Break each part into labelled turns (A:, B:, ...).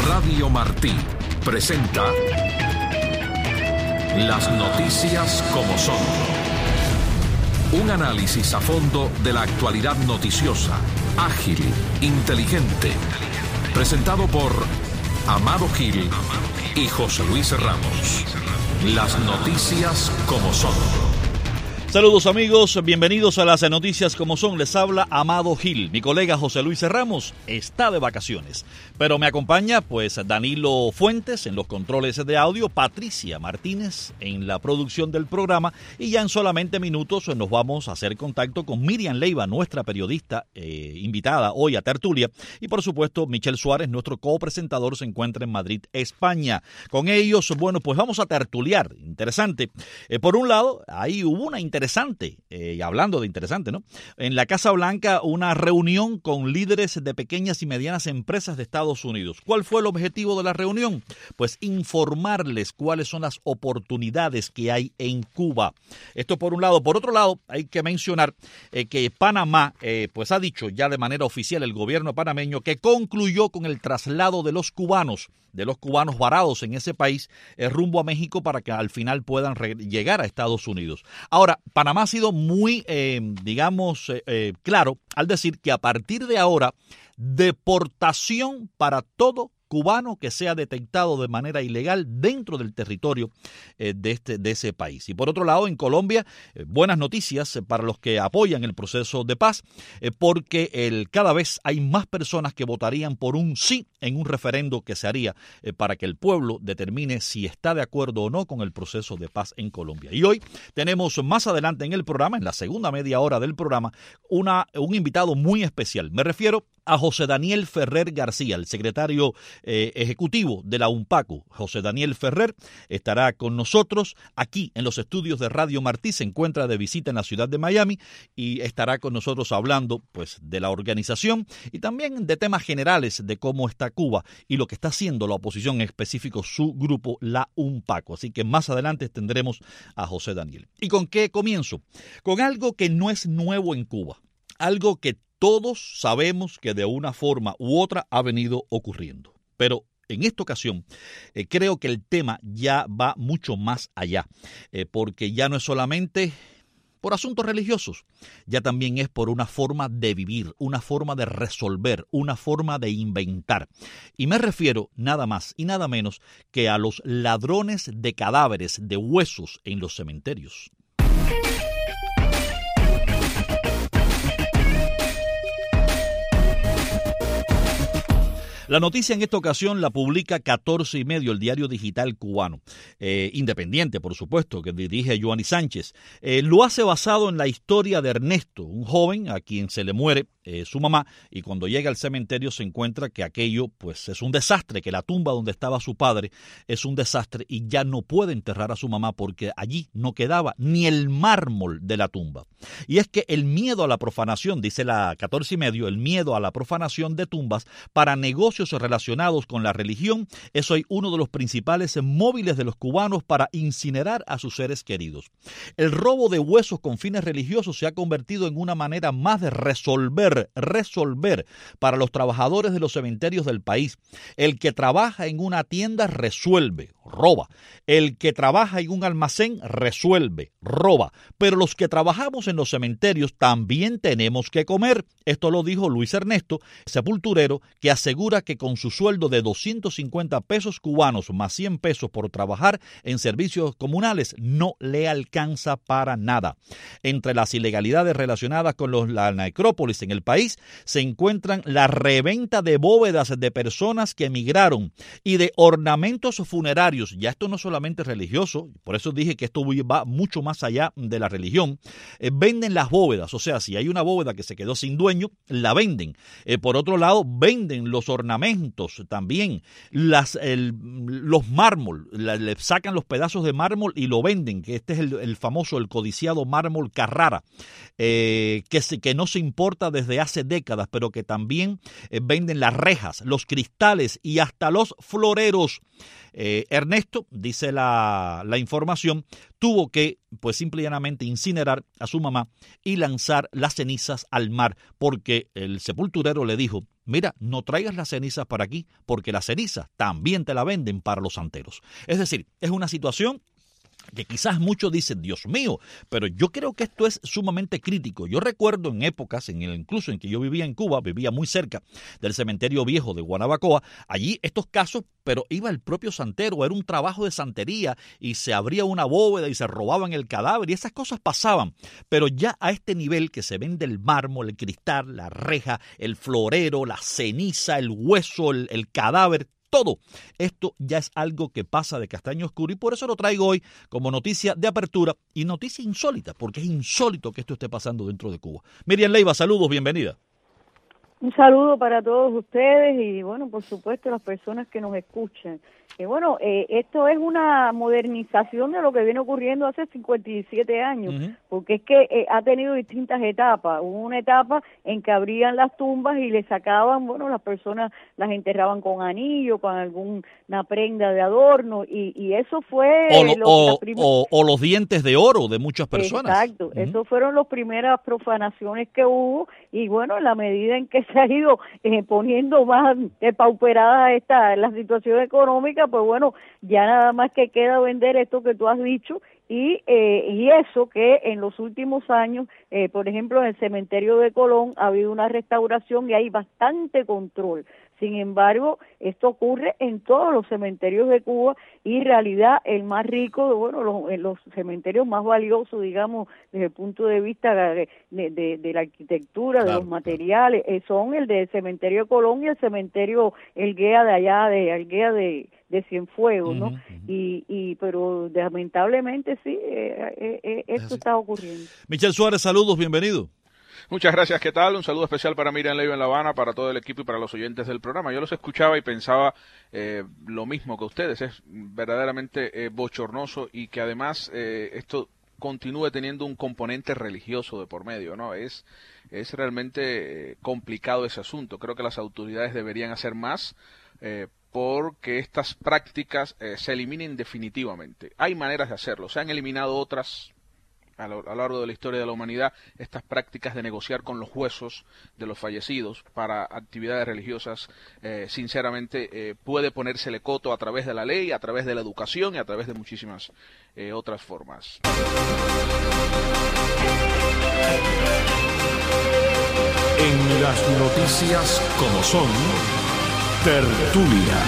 A: Radio Martí presenta Las noticias como son. Un análisis a fondo de la actualidad noticiosa, ágil, inteligente. Presentado por Amado Gil y José Luis Ramos. Las noticias como son.
B: Saludos amigos, bienvenidos a las noticias como son. Les habla Amado Gil. Mi colega José Luis Ramos está de vacaciones, pero me acompaña pues Danilo Fuentes en los controles de audio, Patricia Martínez en la producción del programa, y ya en solamente minutos nos vamos a hacer contacto con Miriam Leiva, nuestra periodista invitada hoy a tertulia, y por supuesto Michel Suárez, nuestro copresentador, se encuentra en Madrid, España. Con ellos, bueno, pues vamos a tertuliar. Interesante. Por un lado, ahí hubo una interesante, y hablando de interesante, ¿no? En la Casa Blanca, una reunión con líderes de pequeñas y medianas empresas de Estados Unidos. ¿Cuál fue el objetivo de la reunión? Pues informarles cuáles son las oportunidades que hay en Cuba. Esto por un lado. Por otro lado, hay que mencionar que Panamá, pues ha dicho ya de manera oficial el gobierno panameño que concluyó con el traslado de los cubanos varados en ese país rumbo a México para que al final puedan llegar a Estados Unidos. Ahora, Panamá ha sido muy, claro al decir que a partir de ahora, deportación para todo cubano que sea detectado de manera ilegal dentro del territorio de ese país. Y por otro lado, en Colombia, buenas noticias para los que apoyan el proceso de paz, porque cada vez hay más personas que votarían por un sí en un referendo que se haría para que el pueblo determine si está de acuerdo o no con el proceso de paz en Colombia. Y hoy tenemos más adelante en el programa, en la segunda media hora del programa, un invitado muy especial. Me refiero a José Daniel Ferrer García, el secretario ejecutivo de la UNPACU. José Daniel Ferrer estará con nosotros aquí en los estudios de Radio Martí. Se encuentra de visita en la ciudad de Miami y estará con nosotros hablando pues de la organización y también de temas generales de cómo está Cuba y lo que está haciendo la oposición, en específico su grupo, la UNPACU. Así que más adelante tendremos a José Daniel. ¿Y con qué comienzo? Con algo que no es nuevo en Cuba, algo que todos sabemos que de una forma u otra ha venido ocurriendo. Pero en esta ocasión creo que el tema ya va mucho más allá, porque ya no es solamente por asuntos religiosos, ya también es por una forma de vivir, una forma de resolver, una forma de inventar. Y me refiero nada más y nada menos que a los ladrones de cadáveres, de huesos en los cementerios. La noticia en esta ocasión la publica 14 y medio, el diario digital cubano, independiente, por supuesto, que dirige Joanny Sánchez. Lo hace basado en la historia de Ernesto, un joven a quien se le muere su mamá, y cuando llega al cementerio se encuentra que aquello pues es un desastre, que la tumba donde estaba su padre es un desastre y ya no puede enterrar a su mamá porque allí no quedaba ni el mármol de la tumba. Y es que el miedo a la profanación, dice la 14 y medio, el miedo a la profanación de tumbas para negocios relacionados con la religión es hoy uno de los principales móviles de los cubanos para incinerar a sus seres queridos. El robo de huesos con fines religiosos se ha convertido en una manera más de resolver para los trabajadores de los cementerios del país. El que trabaja en una tienda resuelve, roba. El que trabaja en un almacén resuelve, roba. Pero los que trabajamos en los cementerios también tenemos que comer. Esto lo dijo Luis Ernesto, sepulturero, que asegura que con su sueldo de 250 pesos cubanos más 100 pesos por trabajar en servicios comunales no le alcanza para nada. Entre las ilegalidades relacionadas con la necrópolis en el país se encuentran la reventa de bóvedas de personas que emigraron y de ornamentos funerarios. Ya esto no es solamente religioso, por eso dije que esto va mucho más allá de la religión. Venden las bóvedas, o sea, si hay una bóveda que se quedó sin dueño, la venden. Por otro lado, venden los ornamentos también, los mármol, le sacan los pedazos de mármol y lo venden, que este es el famoso, el codiciado mármol Carrara, que no se importa desde hace décadas, pero que también venden las rejas, los cristales y hasta los floreros. Ernesto, dice la información, tuvo que pues simple y llanamente incinerar a su mamá y lanzar las cenizas al mar, porque el sepulturero le dijo mira, no traigas las cenizas para aquí, porque las cenizas también te la venden para los santeros. Es decir, es una situación que quizás muchos dicen, Dios mío, pero yo creo que esto es sumamente crítico. Yo recuerdo en épocas, incluso en que yo vivía en Cuba, vivía muy cerca del cementerio viejo de Guanabacoa, allí estos casos, pero iba el propio santero, era un trabajo de santería y se abría una bóveda y se robaban el cadáver y esas cosas pasaban. Pero ya a este nivel que se vende el mármol, el cristal, la reja, el florero, la ceniza, el hueso, el cadáver, todo esto ya es algo que pasa de castaño oscuro y por eso lo traigo hoy como noticia de apertura y noticia insólita, porque es insólito que esto esté pasando dentro de Cuba. Miriam Leiva, saludos, bienvenida.
C: Un saludo para todos ustedes y, bueno, por supuesto, las personas que nos escuchan. Esto es una modernización de lo que viene ocurriendo hace 57 años, porque es que ha tenido distintas etapas. Hubo una etapa en que abrían las tumbas y le sacaban, bueno, las personas las enterraban con anillo, con alguna prenda de adorno, y eso fue...
B: O los dientes de oro de muchas personas.
C: Exacto, esos fueron las primeras profanaciones que hubo, y bueno, en la medida en que se ha ido poniendo más pauperada la situación económica, pues bueno, ya nada más que queda vender esto que tú has dicho y eso que en los últimos años, por ejemplo, en el cementerio de Colón ha habido una restauración y hay bastante control. Sin embargo, esto ocurre en todos los cementerios de Cuba y en realidad el más rico, bueno, los cementerios más valiosos, digamos, desde el punto de vista de la arquitectura, claro, de los materiales, son el del cementerio de Colón y el cementerio Elguea de allá, de Elguea de Cienfuegos, ¿no? Pero lamentablemente sí, esto está ocurriendo.
B: Michel Suárez, saludos, bienvenido.
D: Muchas gracias, ¿qué tal? Un saludo especial para Miriam Leiva en La Habana, para todo el equipo y para los oyentes del programa. Yo los escuchaba y pensaba lo mismo que ustedes, es verdaderamente bochornoso y que además esto continúe teniendo un componente religioso de por medio, ¿no? Es realmente complicado ese asunto. Creo que las autoridades deberían hacer más porque estas prácticas se eliminen definitivamente. Hay maneras de hacerlo, se han eliminado otras a lo largo de la historia de la humanidad, estas prácticas de negociar con los huesos de los fallecidos para actividades religiosas, sinceramente puede ponérsele coto a través de la ley, a través de la educación y a través de muchísimas otras formas.
A: En las noticias como son, tertulia.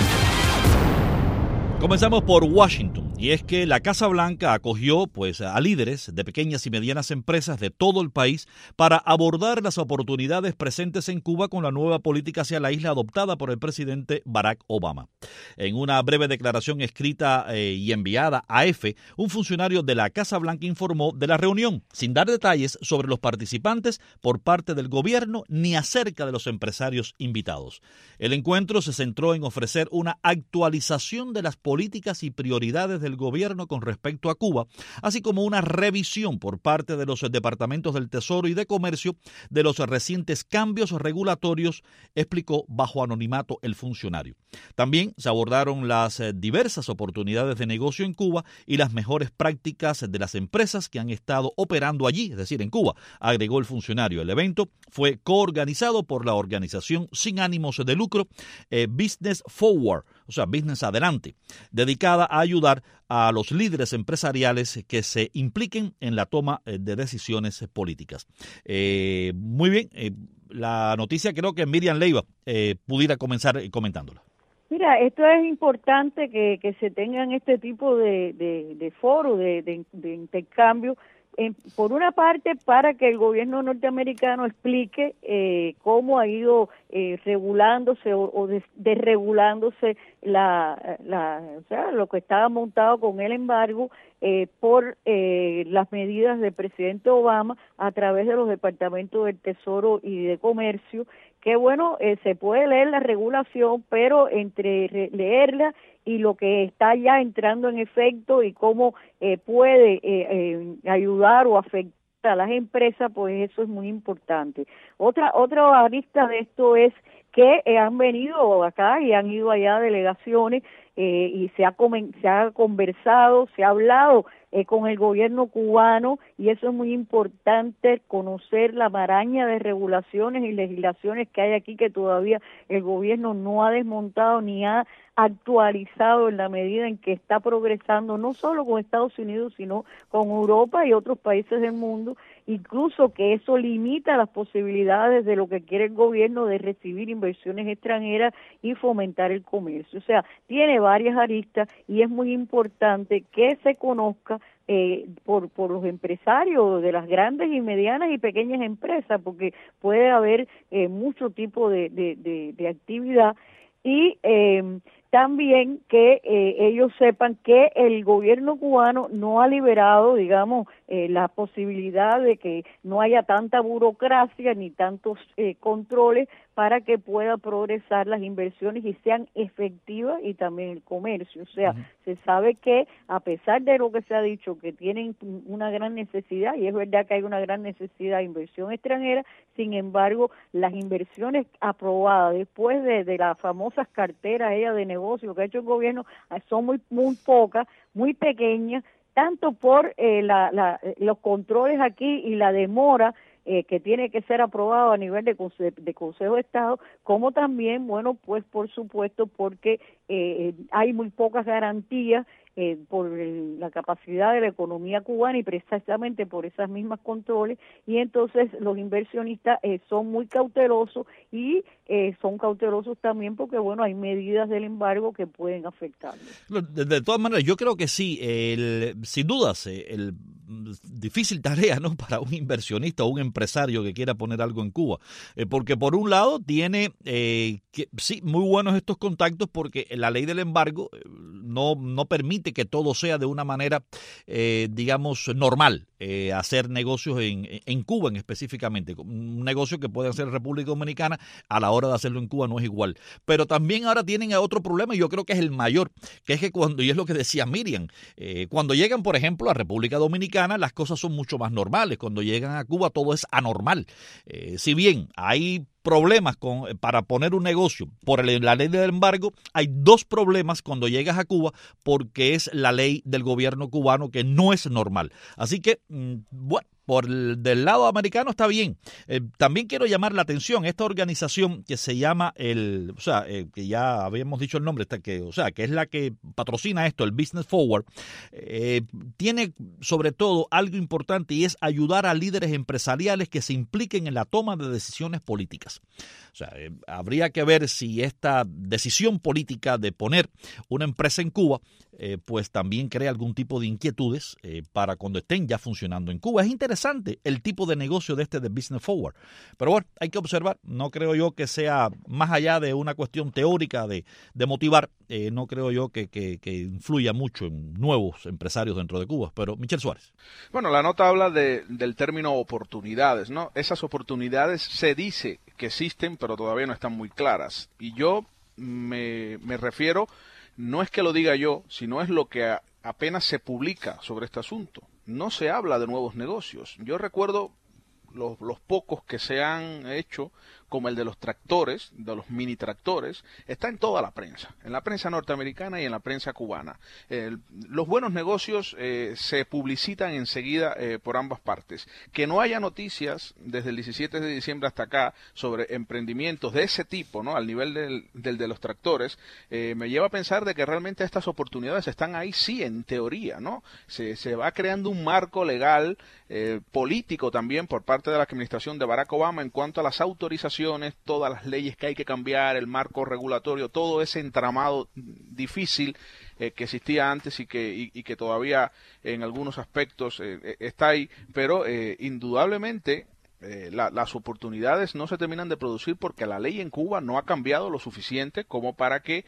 B: Comenzamos por Washington, y es que la Casa Blanca acogió a líderes de pequeñas y medianas empresas de todo el país para abordar las oportunidades presentes en Cuba con la nueva política hacia la isla adoptada por el presidente Barack Obama. En una breve declaración escrita y enviada a EFE, un funcionario de la Casa Blanca informó de la reunión, sin dar detalles sobre los participantes por parte del gobierno ni acerca de los empresarios invitados. El encuentro se centró en ofrecer una actualización de las políticas y prioridades del gobierno con respecto a Cuba, así como una revisión por parte de los departamentos del Tesoro y de Comercio de los recientes cambios regulatorios, explicó bajo anonimato el funcionario. También se abordaron las diversas oportunidades de negocio en Cuba y las mejores prácticas de las empresas que han estado operando allí, es decir, en Cuba, agregó el funcionario. El evento fue coorganizado por la organización sin ánimos de lucro Business Forward, o sea, Business Adelante, dedicada a ayudar a los líderes empresariales que se impliquen en la toma de decisiones políticas. Muy bien, la noticia creo que Miriam Leiva pudiera comenzar comentándola.
C: Mira, esto es importante que se tengan este tipo de foros, de intercambio, por una parte para que el gobierno norteamericano explique cómo ha ido regulándose o desregulándose o sea, lo que estaba montado con el embargo por las medidas del presidente Obama a través de los departamentos del Tesoro y de Comercio, que bueno, se puede leer la regulación, pero entre leerla y lo que está ya entrando en efecto y cómo puede ayudar o afectar a las empresas, pues eso es muy importante. Otra arista de esto es que han venido acá y han ido allá delegaciones y se ha conversado, se ha hablado con el gobierno cubano, y eso es muy importante, conocer la maraña de regulaciones y legislaciones que hay aquí que todavía el gobierno no ha desmontado ni ha actualizado en la medida en que está progresando, no solo con Estados Unidos, sino con Europa y otros países del mundo, incluso que eso limita las posibilidades de lo que quiere el gobierno de recibir inversiones extranjeras y fomentar el comercio. O sea, tiene varias aristas y es muy importante que se conozca por los empresarios de las grandes y medianas y pequeñas empresas, porque puede haber mucho tipo de actividad, y también que ellos sepan que el gobierno cubano no ha liberado, digamos, la posibilidad de que no haya tanta burocracia ni tantos controles para que pueda progresar las inversiones y sean efectivas, y también el comercio. O sea, se sabe que a pesar de lo que se ha dicho, que tienen una gran necesidad, y es verdad que hay una gran necesidad de inversión extranjera, sin embargo, las inversiones aprobadas después de las famosas carteras de negocio que ha hecho el gobierno son muy pocas, muy pequeñas, tanto por los controles aquí y la demora que tiene que ser aprobado a nivel de Consejo de Estado, como también, bueno, pues por supuesto porque hay muy pocas garantías por la capacidad de la economía cubana, y precisamente por esas mismas controles, y entonces los inversionistas son muy cautelosos, y son cautelosos también porque, bueno, hay medidas del embargo que pueden afectarlos.
B: De todas maneras, yo creo que sí, sin dudas, el difícil tarea, ¿no?, para un inversionista o un empresario que quiera poner algo en Cuba, porque por un lado tiene sí, muy buenos estos contactos, porque la ley del embargo no permite que todo sea de una manera, digamos, normal, hacer negocios en Cuba específicamente. Un negocio que puede hacer República Dominicana, a la hora de hacerlo en Cuba no es igual. Pero también ahora tienen otro problema, y yo creo que es el mayor, que es que y es lo que decía Miriam, cuando llegan, por ejemplo, a República Dominicana, las cosas son mucho más normales. Cuando llegan a Cuba, todo es anormal. Si bien hay problemas para poner un negocio por la ley del embargo, hay dos problemas cuando llegas a Cuba, porque es la ley del gobierno cubano que no es normal. Así que, bueno, del lado americano está bien. También quiero llamar la atención, esta organización que se llama que ya habíamos dicho el nombre, que es la que patrocina esto, el Business Forward, tiene sobre todo algo importante, y es ayudar a líderes empresariales que se impliquen en la toma de decisiones políticas. O sea, habría que ver si esta decisión política de poner una empresa en Cuba, pues también crea algún tipo de inquietudes para cuando estén ya funcionando en Cuba. Es interesante el tipo de negocio de Business Forward. Pero bueno, hay que observar. No creo yo que sea más allá de una cuestión teórica de motivar. No creo yo que influya mucho en nuevos empresarios dentro de Cuba. Pero Michel Suárez.
D: Bueno, la nota habla del término oportunidades, ¿no? Esas oportunidades se dice que existen, pero todavía no están muy claras. Y yo me refiero, no es que lo diga yo, sino es lo que apenas se publica sobre este asunto. No se habla de nuevos negocios. Yo recuerdo los pocos que se han hecho, como el de los tractores, de los mini tractores, está en toda la prensa, en la prensa norteamericana y en la prensa cubana. Los buenos negocios se publicitan enseguida por ambas partes. Que no haya noticias desde el 17 de diciembre hasta acá sobre emprendimientos de ese tipo, ¿no?, al nivel del de los tractores, me lleva a pensar de que realmente estas oportunidades están ahí, sí, en teoría, ¿no? Se va creando un marco legal, político también por parte de la administración de Barack Obama en cuanto a las autorizaciones, todas las leyes que hay que cambiar, el marco regulatorio, todo ese entramado difícil que existía antes y que todavía en algunos aspectos está ahí, pero indudablemente las oportunidades no se terminan de producir porque la ley en Cuba no ha cambiado lo suficiente como para que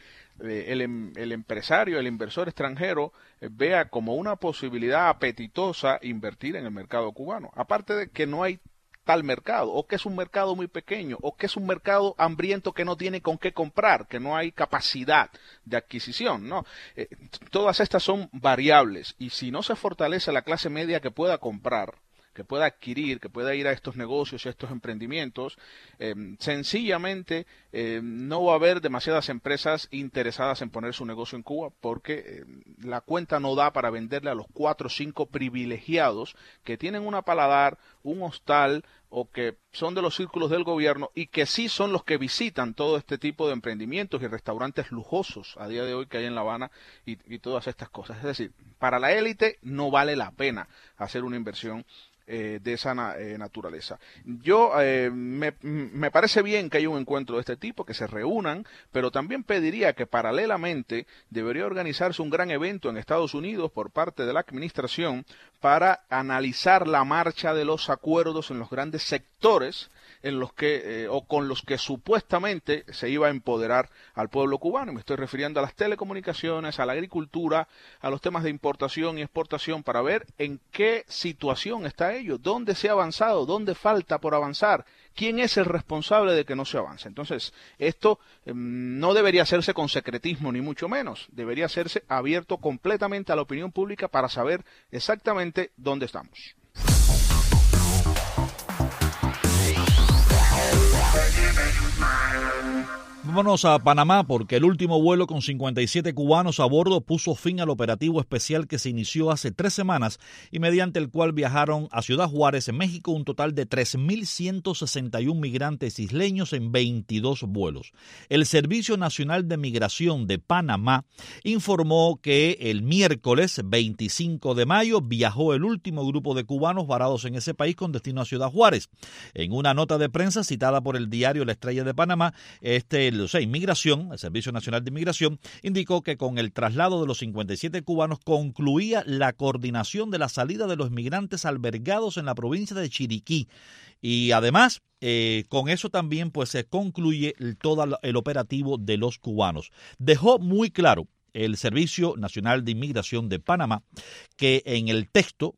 D: el empresario, el inversor extranjero vea como una posibilidad apetitosa invertir en el mercado cubano. Aparte de que no hay tal mercado, o que es un mercado muy pequeño, o que es un mercado hambriento que no tiene con qué comprar, que no hay capacidad de adquisición, ¿no? Todas estas son variables, y si no se fortalece la clase media que pueda comprar, que pueda adquirir, que pueda ir a estos negocios y a estos emprendimientos, sencillamente no va a haber demasiadas empresas interesadas en poner su negocio en Cuba porque la cuenta no da para venderle a los 4 o 5 privilegiados que tienen una paladar, un hostal o que son de los círculos del gobierno y que sí son los que visitan todo este tipo de emprendimientos y restaurantes lujosos a día de hoy que hay en La Habana y todas estas cosas. Es decir, para la élite no vale la pena hacer una inversión de esa naturaleza. Yo me parece bien que haya un encuentro de este tipo, que se reúnan, pero también pediría que paralelamente debería organizarse un gran evento en Estados Unidos por parte de la administración para analizar la marcha de los acuerdos en los grandes sectores en los que o con los que supuestamente se iba a empoderar al pueblo cubano. Me estoy refiriendo a las telecomunicaciones, a la agricultura, a los temas de importación y exportación, para ver en qué situación está ello, dónde se ha avanzado, dónde falta por avanzar, quién es el responsable de que no se avance. Entonces, esto no debería hacerse con secretismo ni mucho menos, debería hacerse abierto completamente a la opinión pública para saber exactamente dónde estamos.
B: Vámonos a Panamá porque el último vuelo con 57 cubanos a bordo puso fin al operativo especial que se inició hace 3 semanas y mediante el cual viajaron a Ciudad Juárez, en México, un total de 3.161 migrantes isleños en 22 vuelos. El Servicio Nacional de Migración de Panamá informó que el miércoles 25 de mayo viajó el último grupo de cubanos varados en ese país con destino a Ciudad Juárez. En una nota de prensa citada por el diario La Estrella de Panamá, Inmigración, el Servicio Nacional de Inmigración, indicó que con el traslado de los 57 cubanos concluía la coordinación de la salida de los migrantes albergados en la provincia de Chiriquí. Y además, con eso también pues se concluye todo el operativo de los cubanos. Dejó muy claro el Servicio Nacional de Inmigración de Panamá que en el texto,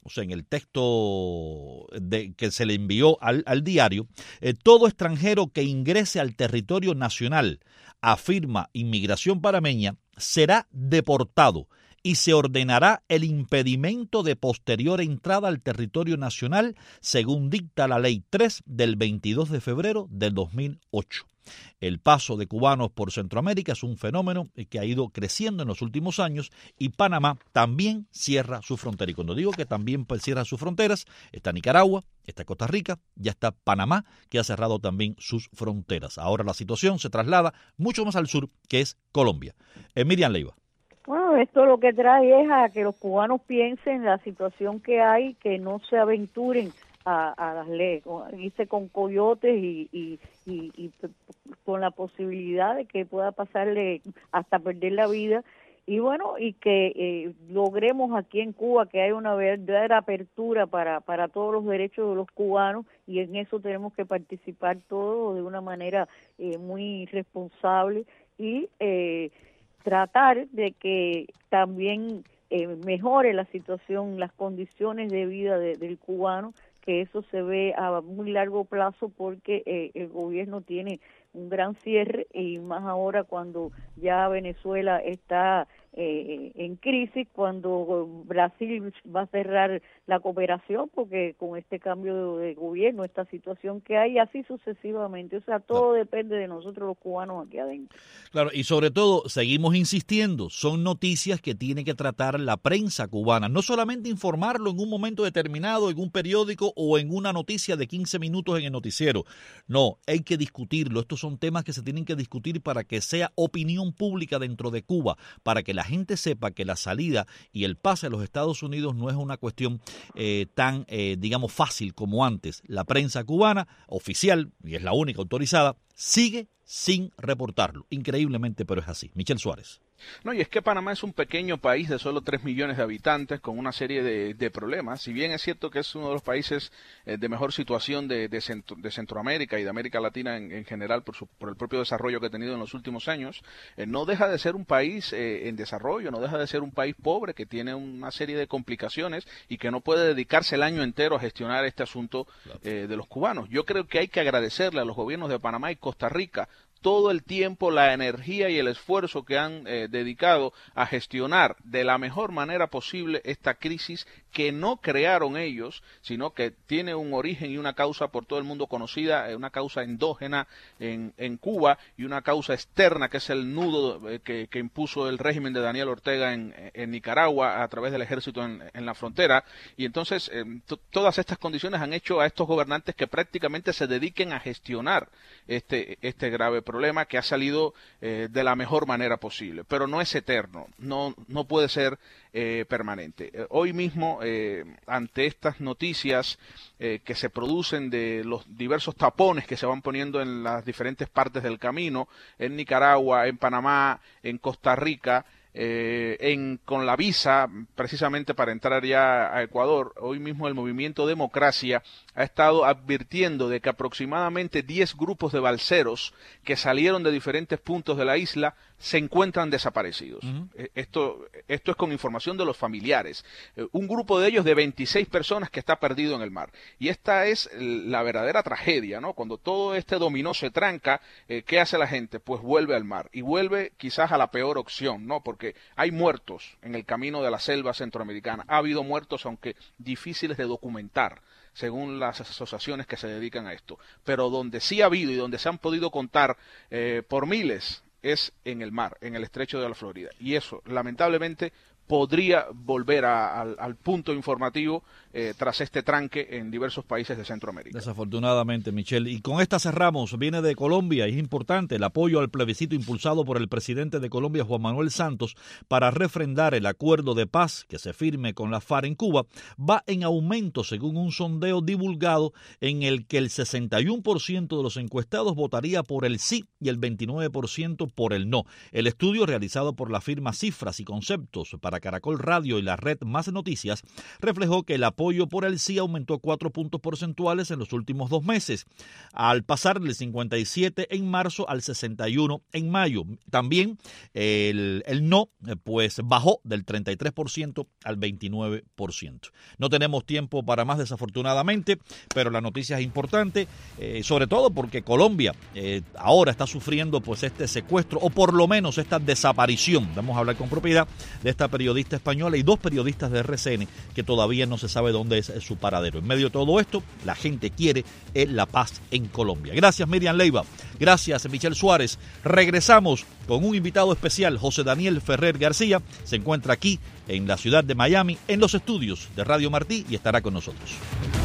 B: que se le envió al diario, todo extranjero que ingrese al territorio nacional, afirma Inmigración panameña, será deportado y se ordenará el impedimento de posterior entrada al territorio nacional, según dicta la Ley 3 del 22 de febrero del 2008. El paso de cubanos por Centroamérica es un fenómeno que ha ido creciendo en los últimos años y Panamá también cierra su frontera. Y cuando digo que también cierra sus fronteras, está Nicaragua, está Costa Rica, ya está Panamá, que ha cerrado también sus fronteras. Ahora la situación se traslada mucho más al sur, que es Colombia. Miriam Leiva.
C: Bueno, esto lo que trae es a que los cubanos piensen la situación que hay, que no se aventuren a las leyes, irse con coyotes y con la posibilidad de que pueda pasarle hasta perder la vida. Y bueno, y que logremos aquí en Cuba que haya una verdadera apertura para todos los derechos de los cubanos, y en eso tenemos que participar todos de una manera muy responsable y tratar de que también mejore la situación, las condiciones de vida del cubano, que eso se ve a muy largo plazo porque el gobierno tiene un gran cierre, y más ahora cuando ya Venezuela está en crisis, cuando Brasil va a cerrar la cooperación porque con este cambio de gobierno, esta situación que hay, así sucesivamente. O sea, todo depende de nosotros los cubanos aquí adentro.
B: Claro, y sobre todo seguimos insistiendo, son noticias que tiene que tratar la prensa cubana, no solamente informarlo en un momento determinado, en un periódico o en una noticia de 15 minutos en el noticiero. No, hay que discutirlo. Estos son temas que se tienen que discutir para que sea opinión pública dentro de Cuba, para que la gente sepa que la salida y el pase a los Estados Unidos no es una cuestión tan, digamos, fácil como antes. La prensa cubana oficial, y es la única autorizada, sigue sin reportarlo. Increíblemente, pero es así. Michel Suárez.
D: No, y es que Panamá es un pequeño país de solo 3 millones de habitantes con una serie de problemas. Si bien es cierto que es uno de los países de mejor situación de Centroamérica y de América Latina en general por el propio desarrollo que ha tenido en los últimos años, no deja de ser un país en desarrollo, no deja de ser un país pobre que tiene una serie de complicaciones y que no puede dedicarse el año entero a gestionar este asunto de los cubanos. Yo creo que hay que agradecerle a los gobiernos de Panamá y Costa Rica todo el tiempo, la energía y el esfuerzo que han dedicado a gestionar de la mejor manera posible esta crisis que no crearon ellos, sino que tiene un origen y una causa por todo el mundo conocida, una causa endógena en Cuba y una causa externa que es el nudo que impuso el régimen de Daniel Ortega en Nicaragua a través del ejército en la frontera. Y entonces todas estas condiciones han hecho a estos gobernantes que prácticamente se dediquen a gestionar este grave problema que ha salido de la mejor manera posible, pero no es eterno, no puede ser permanente. Hoy mismo, ante estas noticias que se producen de los diversos tapones que se van poniendo en las diferentes partes del camino, en Nicaragua, en Panamá, en Costa Rica, con la visa precisamente para entrar ya a Ecuador, hoy mismo el movimiento Democracia ha estado advirtiendo de que aproximadamente 10 grupos de balseros que salieron de diferentes puntos de la isla se encuentran desaparecidos. Esto es con información de los familiares. Un grupo de ellos de 26 personas que está perdido en el mar. Y esta es la verdadera tragedia, ¿no? Cuando todo este dominó se tranca, ¿qué hace la gente? Pues vuelve al mar. Y vuelve quizás a la peor opción, ¿no? Porque hay muertos en el camino de la selva centroamericana. Ha habido muertos, aunque difíciles de documentar, según las asociaciones que se dedican a esto. Pero donde sí ha habido y donde se han podido contar por miles es en el mar, en el estrecho de la Florida. Y eso, lamentablemente, podría volver al punto informativo tras este tranque en diversos países de Centroamérica.
B: Desafortunadamente, Michelle. Y con esta cerramos. Viene de Colombia y es importante el apoyo al plebiscito impulsado por el presidente de Colombia, Juan Manuel Santos, para refrendar el acuerdo de paz que se firme con la FARC en Cuba. Va en aumento según un sondeo divulgado en el que el 61% de los encuestados votaría por el sí y el 29% por el no. El estudio realizado por la firma Cifras y Conceptos para Caracol Radio y la red Más Noticias reflejó que el apoyo por el sí aumentó 4 puntos porcentuales en los últimos 2 meses, al pasar del 57 en marzo al 61 en mayo. También el no pues bajó del 33% al 29%. No tenemos tiempo para más, desafortunadamente, pero la noticia es importante, sobre todo porque Colombia ahora está sufriendo pues este secuestro, o por lo menos esta desaparición, vamos a hablar con propiedad, de esta periodista española y 2 periodistas de RCN que todavía no se sabe dónde es su paradero. En medio de todo esto, la gente quiere la paz en Colombia. Gracias, Miriam Leiva. Gracias, Michelle Suárez. Regresamos con un invitado especial, José Daniel Ferrer García. Se encuentra aquí en la ciudad de Miami, en los estudios de Radio Martí, y estará con nosotros.